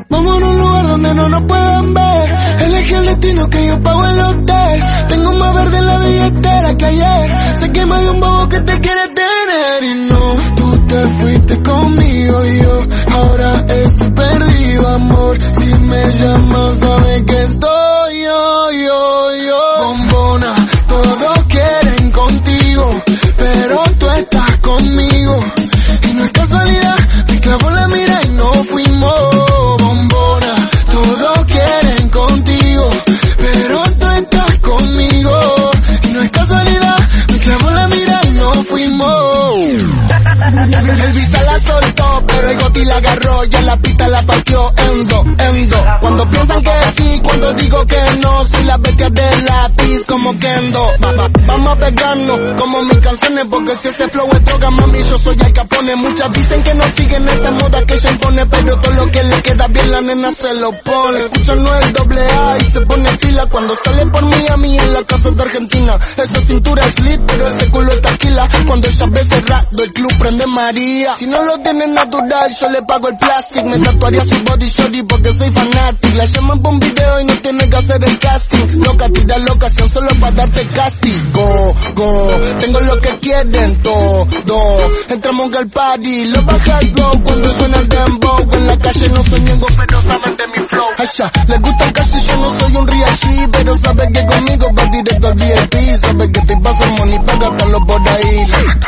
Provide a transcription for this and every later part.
Vamos a un lugar donde no nos puedan ver. Elegí el destino que yo pago el hotel. Tengo más verde en la billetera que ayer. Sé que más de un bobo que te quiere tener. Y no, tú te fuiste conmigo y yo ahora estoy perdido, amor. Si me llamas sabes que estoy yo. Bombona, todos quieren contigo, pero tú estás conmigo. Y no es casualidad, me clavó la mira y no fuimos. Bombona, todos quieren contigo, pero tú estás conmigo. Y no es casualidad, me clavó la mira y no fuimos. El visa la soltó, pero el Goti la agarró y en la pista la partió en dos. Cuando piensan que sí, cuando digo que no, soy la bestia del lápiz como Kendo. Vamos a pegarnos como mis canciones, porque si ese flow es droga, mami, yo soy Al Capone. Muchas dicen que no siguen esa moda que ella impone, pero todo lo que le queda bien la nena se lo pone. Escuchan no el doble A y se pone fila cuando sale por Miami en la casa de Argentina. Esa cintura es lit, pero ese culo es taquila. Cuando ella ve cerrado el club prende María. Si no lo tienes natural, yo le pago el plástico. Me tatuaría su body shorty porque soy fanático. La llaman por un video y no tiene que hacer el casting. Loca, tira la ocasión solo para darte castigo. Tengo lo que quieren todo. Entramos al party, lo bajas low cuando suena el dembow. En la calle no soy ñengo, pero saben de mi flow. Allá, les gusta casi, yo no soy un real G, pero saben que conmigo va directo al VIP. Saben que te paso el money para gastarlo por ahí.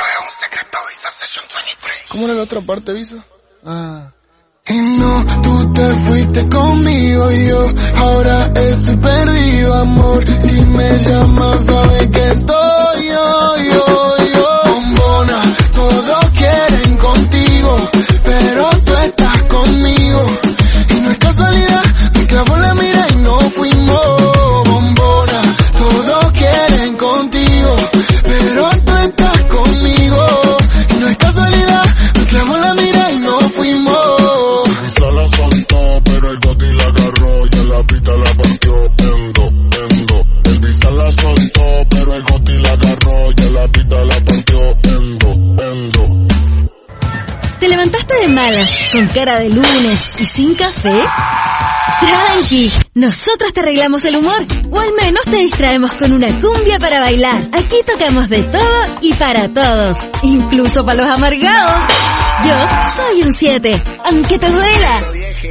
¿Cómo era la otra parte, Visa? Y no, tú te fuiste conmigo y yo ahora estoy perdido, amor. Si me llamas sabes que estoy yo. Bombona, todos quieren contigo, pero tú estás conmigo. Y no es casualidad, me clavó la mira y no fuimos. Bombona, todos quieren contigo, pero tú estás conmigo. Y no es casualidad, me clavó la mira y no fuimos. La soltó, pero el Goti la agarró y en la pista la partió endo. El visa la soltó, pero el Goti la agarró y en la pista la partió endo. ¿Te levantaste de malas, con cara de lunes y sin café? Tranqui, nosotros te arreglamos el humor, o al menos te distraemos con una cumbia para bailar. Aquí tocamos de todo y para todos, incluso para los amargados. Yo soy un 7, aunque te duela.